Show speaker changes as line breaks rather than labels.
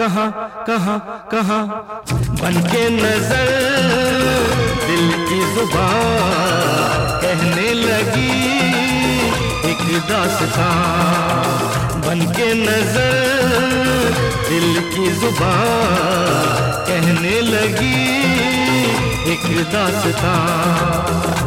कहाँ कहाँ कहाँ। बनके नजर दिल की जुबान कहने लगी एक दास्तां। बनके नजर दिल की जुबान कहने लगी एक दास्तां।